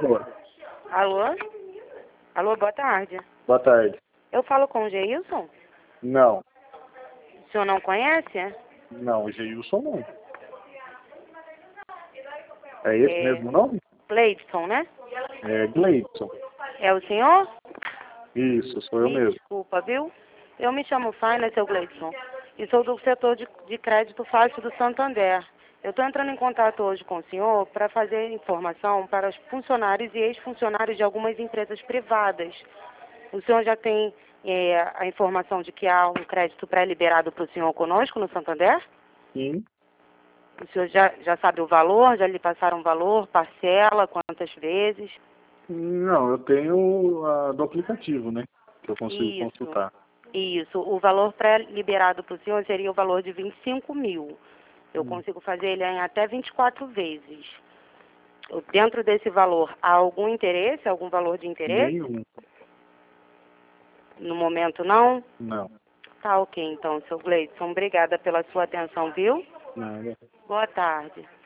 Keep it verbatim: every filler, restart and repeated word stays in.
Alô? Alô? Alô, boa tarde. Boa tarde. Eu falo com o Geilson? Não, O senhor não conhece? não, Geilson não. É esse É. mesmo nome? Gleidson, né? É Gleidson. É o senhor? Isso, sou eu Me mesmo. desculpa, viu? Eu me chamo Faina, seu Gleidson, e sou do setor de, de crédito fácil do Santander. Eu estou entrando em contato hoje com o senhor para fazer informação para os funcionários e ex-funcionários de algumas empresas privadas. O senhor já tem é, a informação de que há um crédito pré-liberado para o senhor conosco no Santander? Sim. O senhor já, já sabe o valor? Já lhe passaram o valor? Parcela? Quantas vezes? Não, eu tenho a do aplicativo, né? Que eu consigo Isso. consultar. Isso. O valor pré-liberado para o senhor seria o valor de vinte e cinco mil. Eu Hum. consigo fazer ele em até vinte e quatro vezes. Dentro desse valor, há algum interesse, algum valor de interesse? Nenhum. No momento, não? Não. Tá ok, então, seu Gleidson. Obrigada pela sua atenção, viu? Nada. Boa tarde.